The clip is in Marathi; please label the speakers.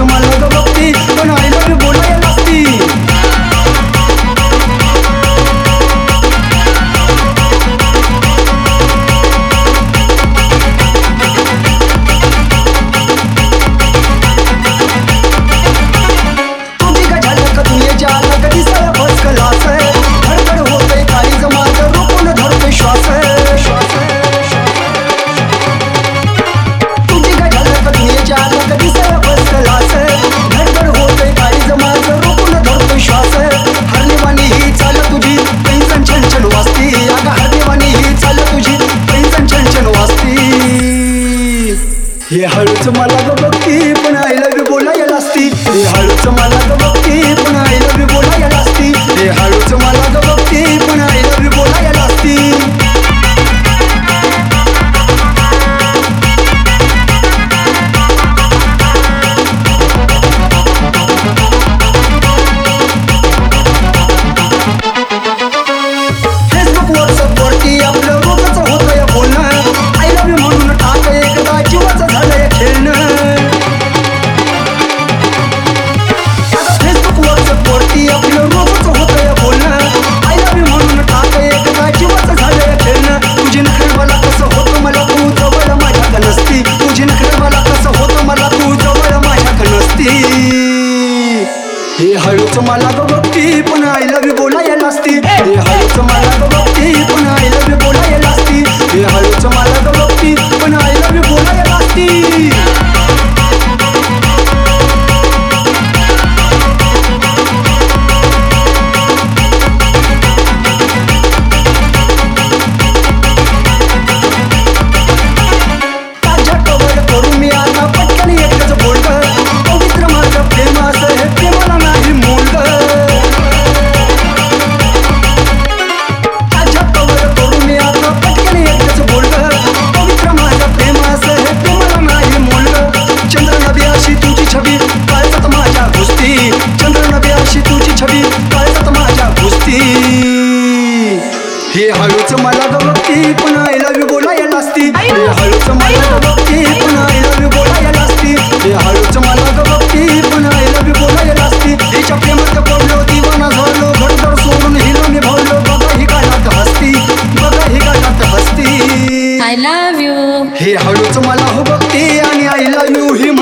Speaker 1: मला ग बघती पण आय लव्ह यू बोलायला लागती. तुझी का झलक तू ये जालक दिसायला फर्स्ट क्लास आहे. धडधड होते काळीज माझं रोखून धरते श्वास आहे. तुझी का झलक तू ये जालक दिसायला फर्स्ट क्लास आहे. धडधड होते काळीज माझं रोखून धरते श्वास आहे. हरलेवानी ही चाल तुझी पैंजण छनछन वाजती. अगं हरलेवानी ही चाल तुझी पैंजण छनछन वाजती. हे हळूच मला ग बघती पण आय लव्ह यू बोलायला असती. हे हळूच मला ग बघती पण आय लव्ह यू बोलायला असती. हे हळूच मला ग बघती पण आय लव्ह यू बोलायला असती. फेसबुक व्हॉट्सअप वरती आपलं रोजच होतंय बोलणं. आय लव्ह यू म्हणून टाक एकदा जीवाचं झालंय खेळणं. आता फेसबुक व्हॉट्सअप वरती आपलं रोजच होतंय बोलणं. आय लव्ह यू म्हणून टाक एकदा जीवाचं झालंय खेळणं. तुझी नखरे मला कसं होतं मला तू जवळ माझ्याकडे नसती. तुझी नखरे मला कसं होतं मला तू जवळ माझ्याकडे नसती. हे हळूच मला ग बघती पण आय लव्ह यू बोलायला असती. हे हळूच मला ग बघती पण आय लव्ह यू बोलायला असती. हे हळूच मला ग बघती पण आय लव्ह यू बोलायला असती. ताज्या कवर करू मी आता पटकन एकच बोलग. पवित्र माझं प्रेम असं हे प्रेमाला नाही मोलग. ताज्या कवर करू मी आता पटकन एकच बोलग. पवित्र माझं प्रेम असं हे प्रेमाला नाही मोलग. चंद्र नभी अशी तुझी छबी काळजात माझ्या घुसती. चंद्र नभी अशी तुझी छबी काळजात माझ्या घुसती. हे हळूच मला ग बघती पण आय लव्ह यू बोलायला असती. हे हळूच मला ग बघती पण आय लव्ह यू बोलायला असती. हे हळूच मला ग बघती पण आय लव्ह यू बोलायला असती. हिच्या प्रेमात पडलो दिवाना झालो घडघड सोडून हिला निभावलो. बघा ही गाण्यात हसती. बघा ही गाण्यात हसती.
Speaker 2: I love you.
Speaker 1: हे हळूच मला हो बघती आणि आय लव्ह यू ही